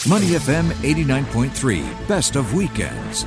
Money FM 89.3, best of weekends.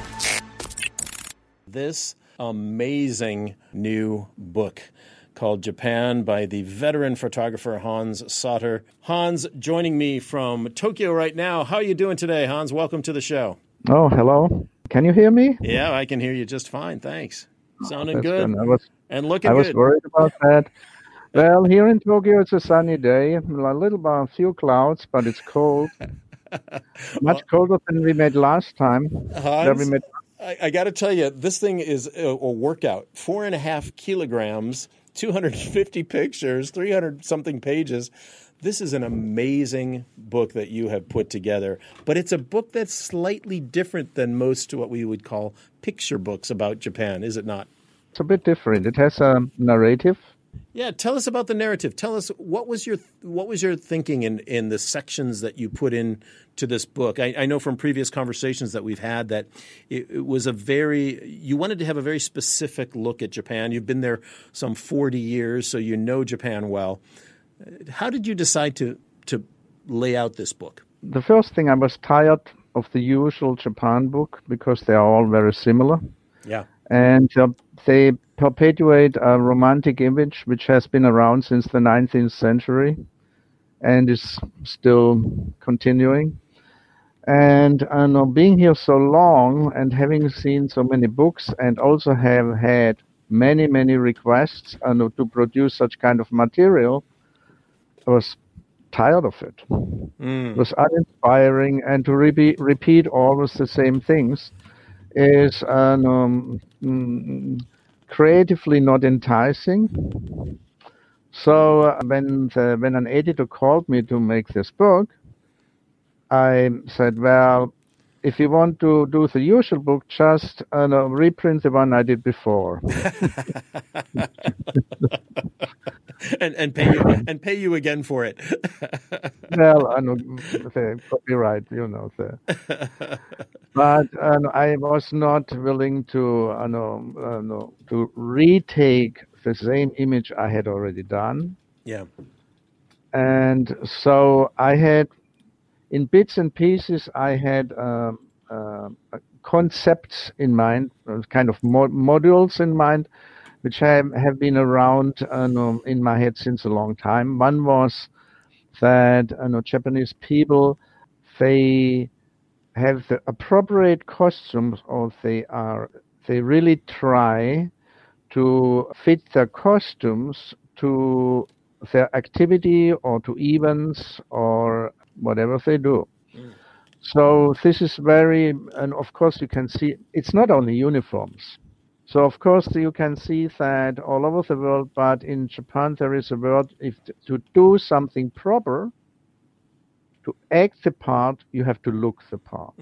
This amazing new book called Japan by the veteran photographer Hans Sauter. Hans, joining me from Tokyo right now. How are you doing today, Hans? Welcome to the show. Oh, hello. Can you hear me? Yeah, I can hear you just fine. Thanks. Sounding That's good. And looking good. I was good. worried about that. Well, here in Tokyo, it's a sunny day. A few clouds, but it's cold. Much colder than we made last time. Hans, I got to tell you, this thing is a workout. 4.5 kilograms, 250 pictures, 300-something pages. This is an amazing book that you have put together. But it's a book that's slightly different than most what we would call picture books about Japan, is it not? It's a bit different. It has a narrative. Yeah, tell us about the narrative. Tell us what was your thinking in the sections that you put in to this book. I know from previous conversations that we've had that it was you wanted to have a very specific look at Japan. You've been there some 40 years, so you know Japan well. How did you decide to lay out this book? The first thing, I was tired of the usual Japan book because they are all very similar. Yeah. And they perpetuate a romantic image which has been around since the 19th century and is still continuing. And being here so long and having seen so many books and also have had many, many requests to produce such kind of material, I was tired of it. It was uninspiring, and to repeat always the same things is creatively not enticing. So when an editor called me to make this book, I said, well, if you want to do the usual book, just reprint the one I did before. and pay you again for it. Well, I know the copyright, But I was not willing to retake the same image I had already done. Yeah. And so I had, in bits and pieces, I had concepts in mind, kind of modules in mind, which have been around in my head since a long time. One was that Japanese people, they have the appropriate costumes, or they really try to fit their costumes to their activity or to events or whatever they do. So this is and of course you can see, it's not only uniforms. So of course you can see that all over the world, but in Japan there is a word, to do something proper, to act the part, you have to look the part.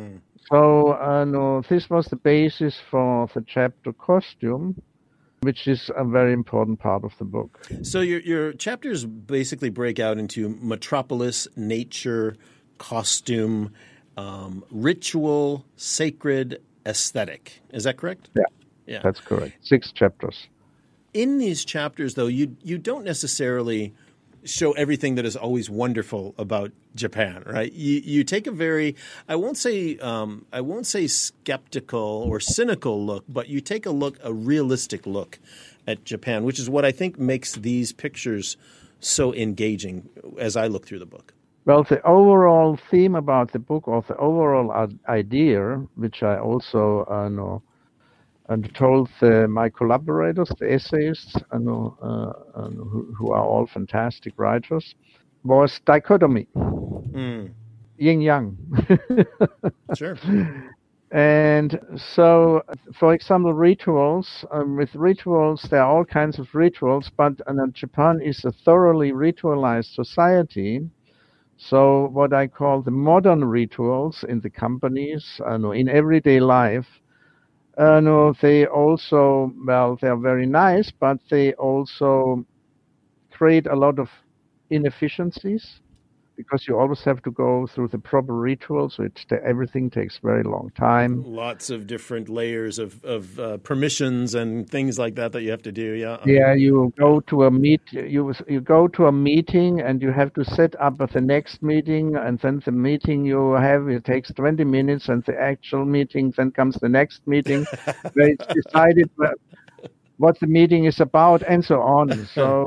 So this was the basis for the chapter costume, which is a very important part of the book. So your chapters basically break out into metropolis, nature, costume, ritual, sacred, aesthetic. Is that correct? Yeah, that's correct. 6 chapters. In these chapters, though, you don't necessarily show everything that is always wonderful about Japan, right? You take a very, I won't say skeptical or cynical look, but you take a realistic look at Japan, which is what I think makes these pictures so engaging as I look through the book. Well, the overall theme about the book, or the overall idea, which I also and told my collaborators, the essayists, who are all fantastic writers, was dichotomy, yin-yang. Sure. And so, for example, rituals. With rituals, there are all kinds of rituals, but Japan is a thoroughly ritualized society. So what I call the modern rituals in the companies, in everyday life, they also, they're very nice, but they also create a lot of inefficiencies. because you always have to go through the proper rituals, which everything takes very long time. Lots of different layers of permissions and things like that you have to do. Yeah. Yeah, you go to a you go to a meeting and you have to set up the next meeting, and then the meeting you have, it takes 20 minutes, and the actual meeting, then comes the next meeting where it's decided what the meeting is about, and so on. So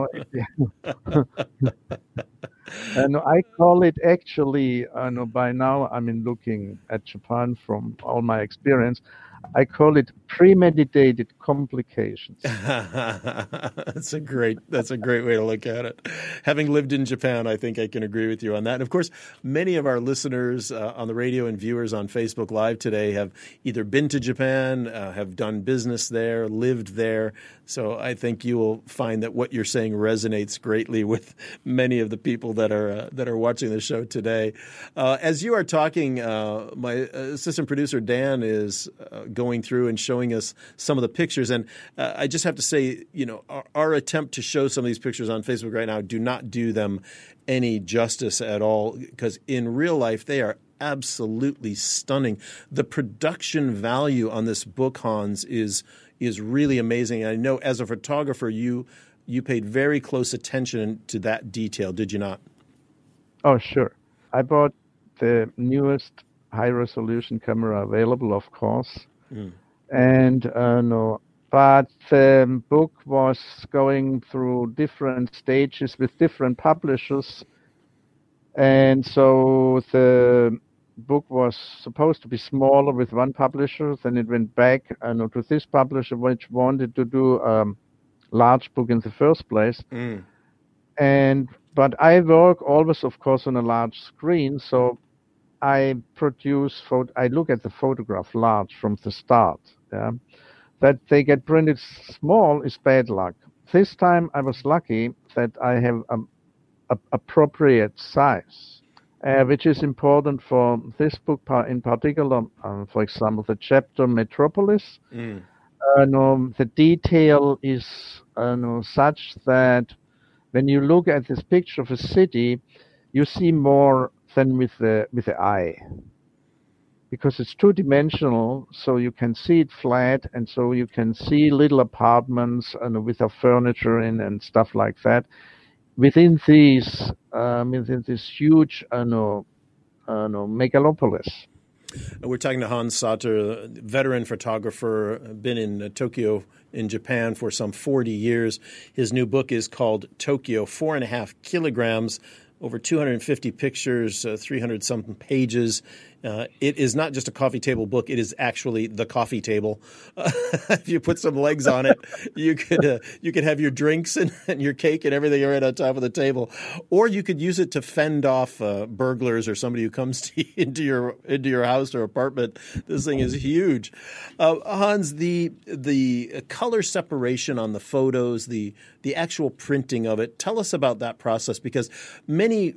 and I call it actually, by now, I mean, looking at Japan from all my experience, I call it premeditated complications. That's a great way to look at it. Having lived in Japan, I think I can agree with you on that. And of course, many of our listeners on the radio and viewers on Facebook Live today have either been to Japan, have done business there, lived there. So I think you will find that what you're saying resonates greatly with many of the people that are watching the show today. As you are talking, my assistant producer Dan is going through and showing us some of the pictures, and I just have to say, our attempt to show some of these pictures on Facebook right now do not do them any justice at all, because in real life they are absolutely stunning. The production value on this book, Hans, is really amazing. I know as a photographer, you paid very close attention to that detail, did you not? Oh, sure. I bought the newest high-resolution camera available, of course. And but the book was going through different stages with different publishers, and so the book was supposed to be smaller with one publisher. Then it went back to this publisher, which wanted to do a large book in the first place. But I work always, of course, on a large screen, so I look at the photograph large from the start. Yeah? That they get printed small is bad luck. This time I was lucky that I have a appropriate size, which is important for this book in particular. For example, the chapter Metropolis. The detail is such that when you look at this picture of a city, you see more than with the eye, because it's two-dimensional, so you can see it flat, and so you can see little apartments with a furniture in and stuff like that within this huge megalopolis. We're talking to Hans Sater, a veteran photographer, been in Tokyo in Japan for some 40 years. His new book is called Tokyo, 4.5 kilograms, over 250 pictures, 300-something pages. It is not just a coffee table book. It is actually the coffee table. If you put some legs on it, you could have your drinks and your cake and everything right on top of the table. Or you could use it to fend off burglars or somebody who comes into your house or apartment. This thing is huge. Hans, the color separation on the photos, the actual printing of it. Tell us about that process, because many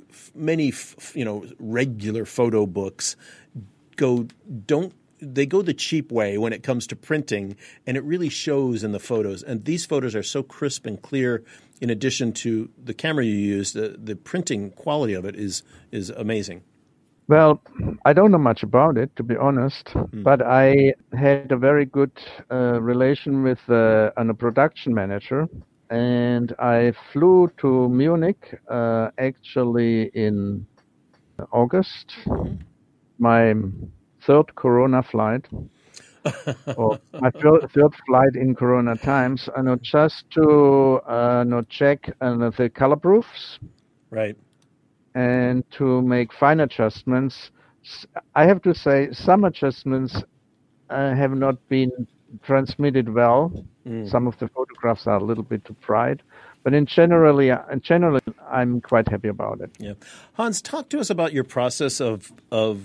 regular photo books go the cheap way when it comes to printing, and it really shows in the photos. And these photos are so crisp and clear. In addition to the camera you use, the printing quality of it is amazing. Well, I don't know much about it, to be honest, but I had a very good relation with a production manager. And I flew to Munich actually in August, my third Corona flight, or my third flight in Corona times, just to check the color proofs, right, and to make fine adjustments. I have to say some adjustments have not been transmitted well. Some of the photographs are a little bit too bright, but in generally, I'm quite happy about it. Yeah, Hans, talk to us about your process of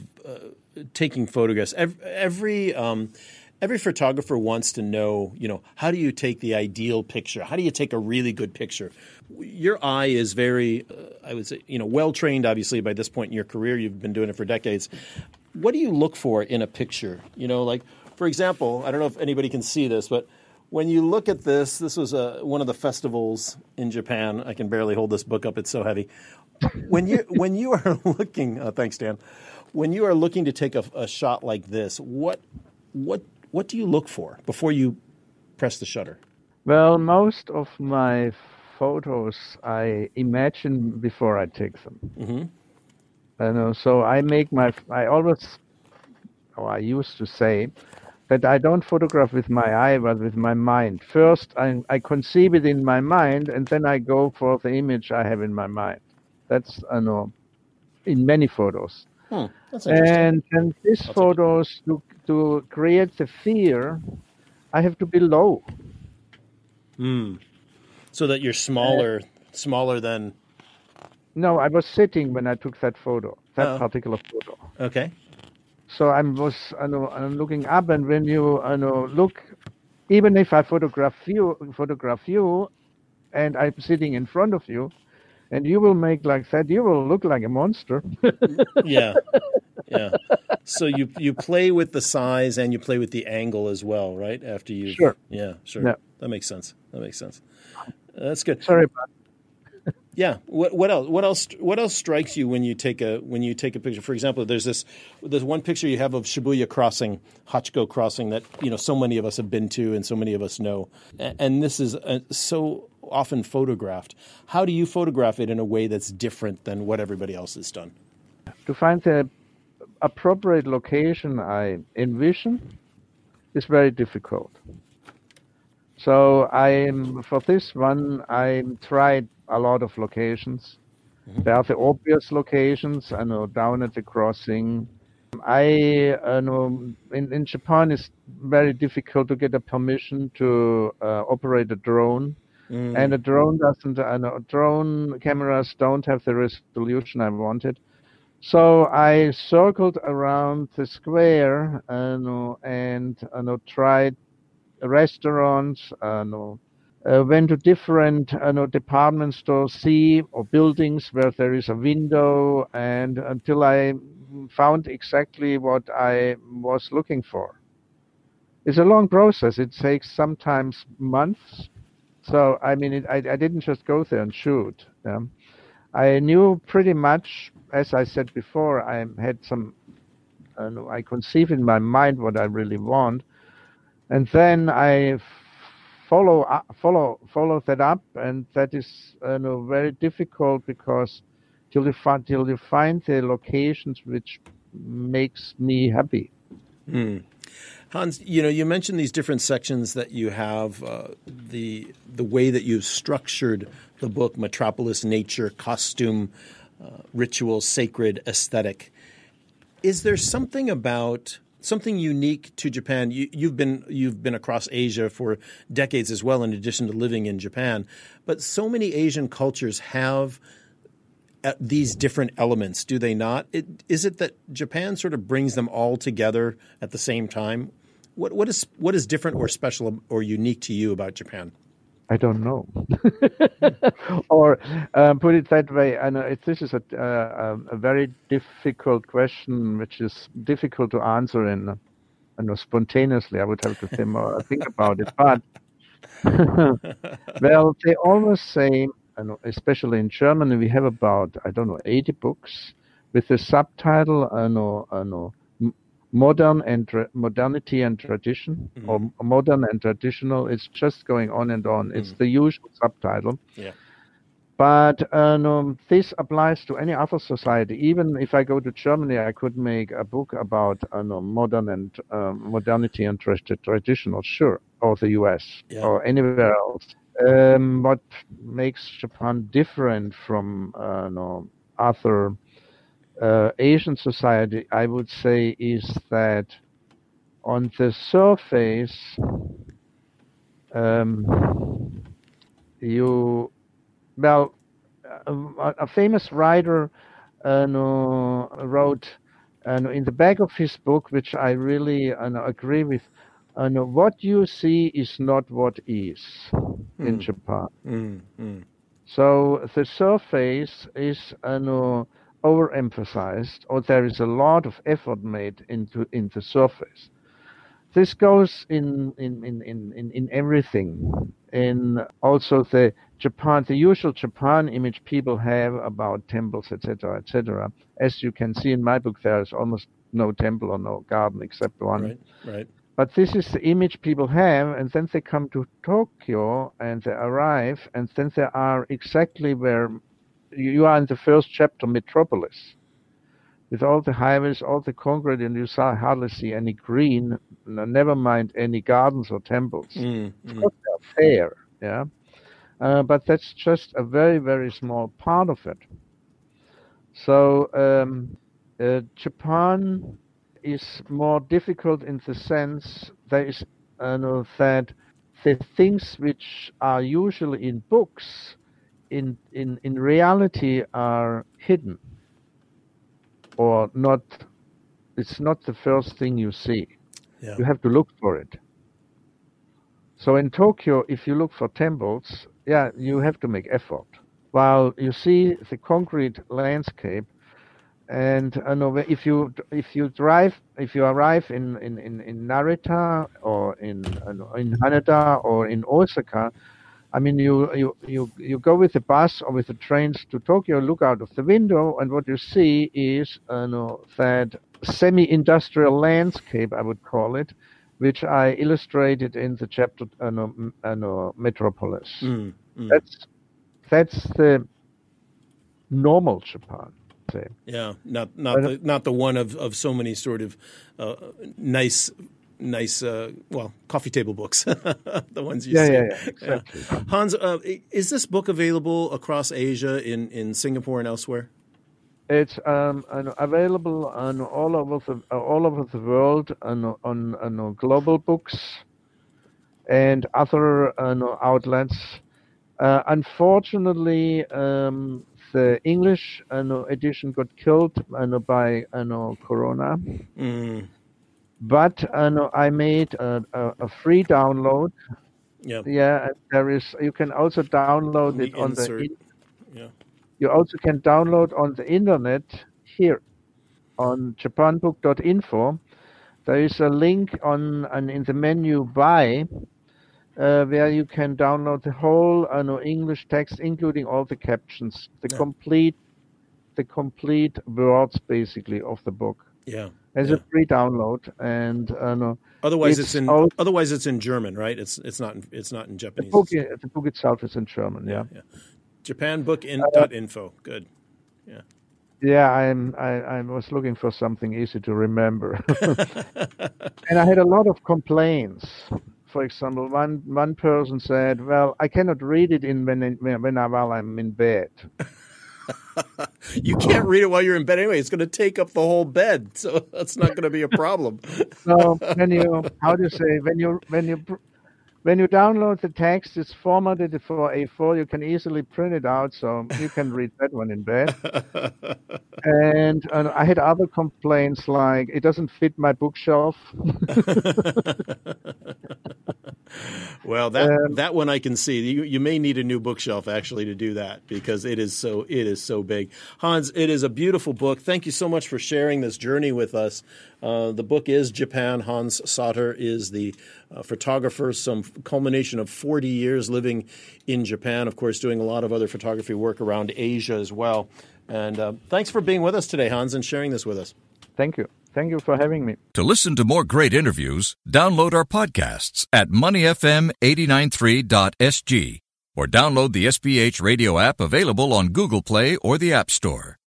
taking photographs. Every photographer wants to know, how do you take the ideal picture? How do you take a really good picture? Your eye is very, I would say, well trained. Obviously, by this point in your career, you've been doing it for decades. What do you look for in a picture? For example, I don't know if anybody can see this, but when you look at this was one of the festivals in Japan. I can barely hold this book up. It's so heavy. when you are looking, thanks, Dan. When you are looking to take a shot like this, what do you look for before you press the shutter? Well, most of my photos I imagine before I take them. Mm-hmm. So I used to say that I don't photograph with my eye, but with my mind. First, I conceive it in my mind, and then I go for the image I have in my mind. That's in many photos. That's interesting. And these photos, to create the fear, I have to be low. So that you're smaller than... No, I was sitting when I took that photo, particular photo. Okay. So I'm looking up, and when you look, even if I photograph you, and I'm sitting in front of you, and you will make like that, you will look like a monster. Yeah. So you play with the size and you play with the angle as well, right? After you... Sure. Yeah, sure. Yeah. That makes sense. That's good. Sorry about that. Yeah. What else strikes you when you take a picture? For example, there's one picture you have of Shibuya Crossing, Hachiko Crossing, that so many of us have been to and so many of us know. And this is so often photographed. How do you photograph it in a way that's different than what everybody else has done? To find the appropriate location I envision is very difficult. So for this one, I tried a lot of locations. Mm-hmm. There are the obvious locations, down at the crossing. In Japan, it's very difficult to get a permission to operate a drone. And a drone drone cameras don't have the resolution I wanted. So I circled around the square and tried restaurants, went to different department stores, or buildings where there is a window, and until I found exactly what I was looking for. It's a long process. It takes sometimes months. So I didn't just go there and shoot. I knew pretty much, as I said before, I had some. I conceive in my mind what I really want, and then I follow that up, and that is very difficult because till you find the locations which makes me happy. Hans, you mentioned these different sections that you have, the way that you've structured the book: metropolis, nature, costume, ritual, sacred, aesthetic. Is there something unique to Japan? You've been across Asia for decades as well, in addition to living in Japan. But so many Asian cultures have these different elements, do they not? Is it that Japan sort of brings them all together at the same time? What is different or special or unique to you about Japan? I don't know. Or put it that way, this is a very difficult question, which is difficult to answer spontaneously. I would have to think about it. But well, they always say, especially in Germany, we have about 80 books with the subtitle modernity and tradition, mm-hmm. or modern and traditional. It's just going on and on. Mm-hmm. It's the usual subtitle. Yeah. But this applies to any other society. Even if I go to Germany, I could make a book about modern and modernity and traditional, sure, or the US, yeah. or anywhere else. What makes Japan different from other Asian society, I would say, is that on the surface, a famous writer wrote in the back of his book, which I really agree with, what you see is not what is in Japan. So the surface is overemphasized, or there is a lot of effort made in the surface. This goes in everything. in also the usual Japan image people have about temples, etc., etc. As you can see in my book, there is almost no temple or no garden except one. Right. But this is the image people have, and then they come to Tokyo and they arrive, and then they are exactly where you are in the first chapter, Metropolis, with all the highways, all the concrete, and you hardly see any green, never mind any gardens or temples. Of course, they're fair, yeah. But that's just a very, very small part of it. So Japan is more difficult in the sense that the things which are usually in books, in reality are hidden, or not. It's not the first thing you see. Yeah. You have to look for it. So in Tokyo, if you look for temples, you have to make effort. While you see the concrete landscape, and if you arrive in Narita or in Haneda or in Osaka, I mean you go with the bus or with the trains to Tokyo, look out of the window, and what you see is that semi-industrial landscape, I would call it, which I illustrated in the chapter Metropolis. That's the normal Japan. Say. Yeah, not the one of so many sort of nice coffee table books, the ones you see. Yeah, exactly. Hans, is this book available across Asia, in Singapore and elsewhere? It's available on all over the world on Global Books and other outlets. Unfortunately, the English edition got killed by Corona. But I made a free download. Yeah, there is. You can also download it on the. You also can download on the internet here on japanbook.info. There is a link in the menu Buy, where you can download the whole English text, including all the captions, the complete words basically of the book. Yeah, as a free download, and otherwise it's in German, right? It's not in Japanese. The book itself is in German. Yeah. Japanbook.info. Good. Yeah. Yeah, I was looking for something easy to remember, and I had a lot of complaints. For example, one person said, "Well, I cannot read it while I'm in bed." You can't read it while you're in bed anyway. It's going to take up the whole bed, so that's not going to be a problem. So when you download the text, it's formatted for A4. You can easily print it out, so you can read that one in bed. And I had other complaints like it doesn't fit my bookshelf. Well, that one I can see. You may need a new bookshelf actually to do that, because it is so big. Hans, it is a beautiful book. Thank you so much for sharing this journey with us. The book is Japan. Hans Sauter is the photographer, some culmination of 40 years living in Japan, of course, doing a lot of other photography work around Asia as well. And thanks for being with us today, Hans, and sharing this with us. Thank you. Thank you for having me. To listen to more great interviews, download our podcasts at moneyfm893.sg or download the SPH radio app available on Google Play or the App Store.